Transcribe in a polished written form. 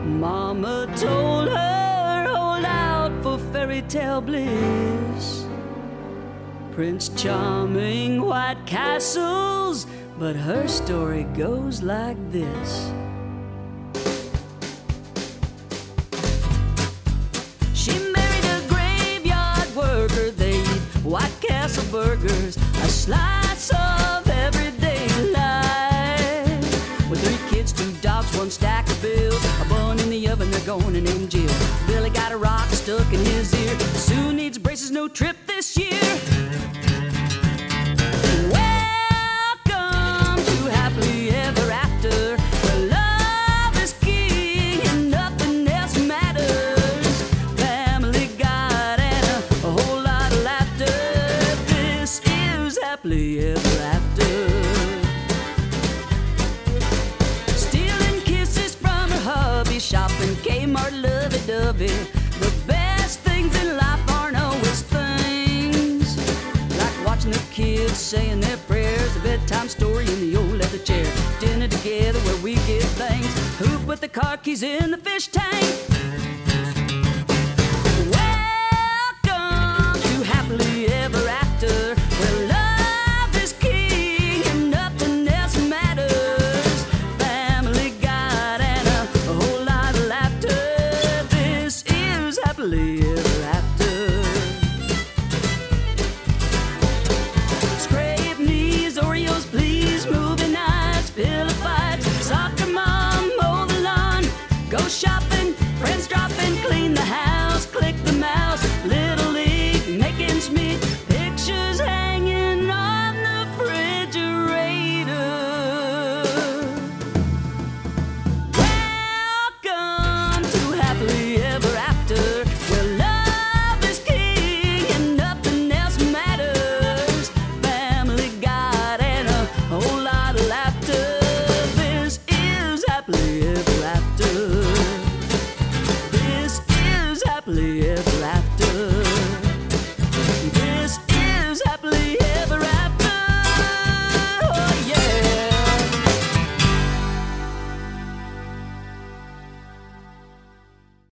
Mama told her, hold out for fairy tale bliss. Prince Charming, white castles, but her story goes like this. She married a graveyard worker. They eat White Castle burgers, a slice of everyday life. With 3 kids, 2 dogs, 1 stack of bills, a bun in the oven, they're gonna name Jill. Billy got a rock stuck in his ear. Sue needs braces, no trip this year. Welcome to Happily Ever After, where love is king and nothing else matters. Family, God, and a whole lot of laughter. This is Happily Ever After. Stealing kisses from her hubby, shopping Kmart lovey-dovey. The best things in life aren't always things like watching the kids saying their prayers, a bedtime story in the old leather chair, dinner together where we give thanks. Who put the car keys in the fish tank? Welcome to Happily Ever After, where love is king and nothing else matters. Family, God, and a whole lot of laughter. This is Happily Ever After. Scrape knees, Oreos please, movie nights, pillow fights, soccer mom, mow the lawn, go shopping